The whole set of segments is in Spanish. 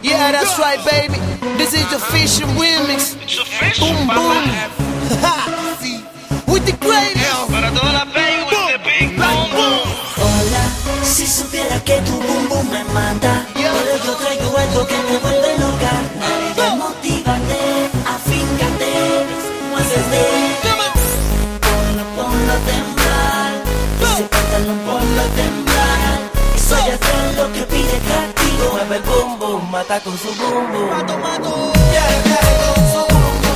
Yeah, that's right, baby. This is the Fisher remix. Boom, boom. With the greatest. Para toda la baby with the big boom, boom. Hola, si supiera que tu boom boom me mata, pero yo traigo algo que me vuelve loca. Dale, motívate, afíncate, muévete. Ponlo a temblar, ese pantalón ponlo a temblar. Eso ya es lo que pide castigo. Mueve el boom boom, mata con su boom boom. Mato, mato. Yeah, con su boom boom.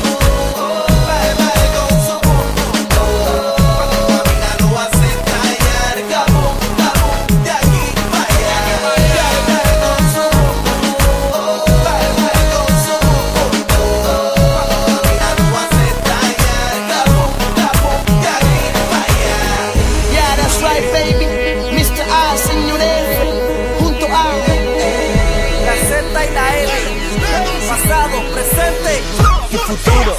Pasado, presente y futuro.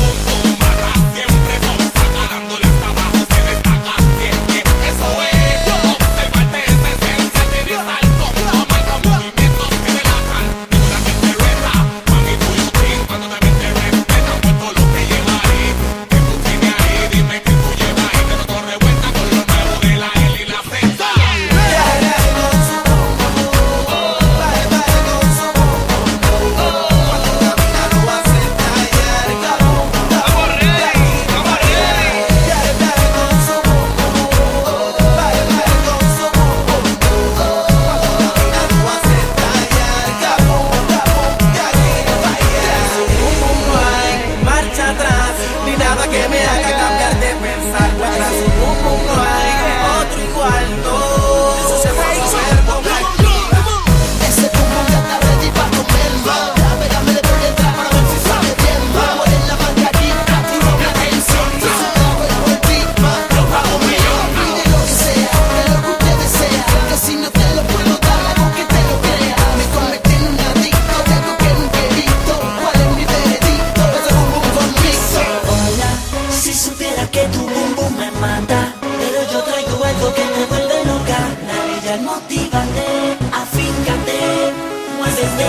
Que me haga cambiar de pensar. Contra su boom boom no hay otro igual, no. Eso se va a comer con aquí. Ese boom boom ya está ready pa' comerlo. Dame le doy el trago a ver si sabe bien. Vamos en la margarita, tiro mi atención. Si se trago el beat, lo pago mío. Pide lo que sea, de lo que usted desea. Que si no te lo puedo dar, hago que te lo crea. Me convertí en un adicto de algo que nunca he visto. ¿Cuál es mi veredicto? Ese boom boom conmigo. Hola, si supiera que tu boom boom me mata, pero yo traigo algo que me vuelve loca. Dale ya, motívate, afíncate, muévete.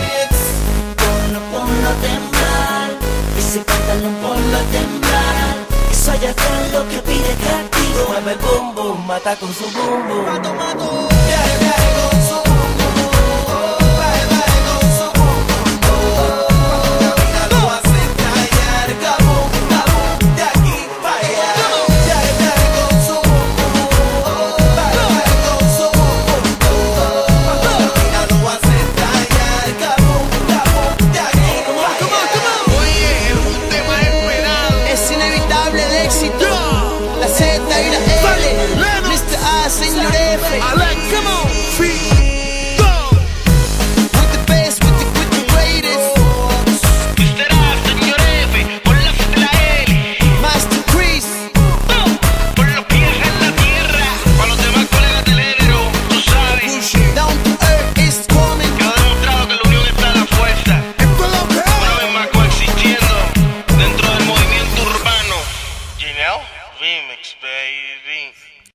Ponlo a temblar, ese pantalón ponlo a temblar. Eso allá está lo que pide castigo. Mueve el boom boom, mata con su boom boom. Mato, mato. Viaje, viaje,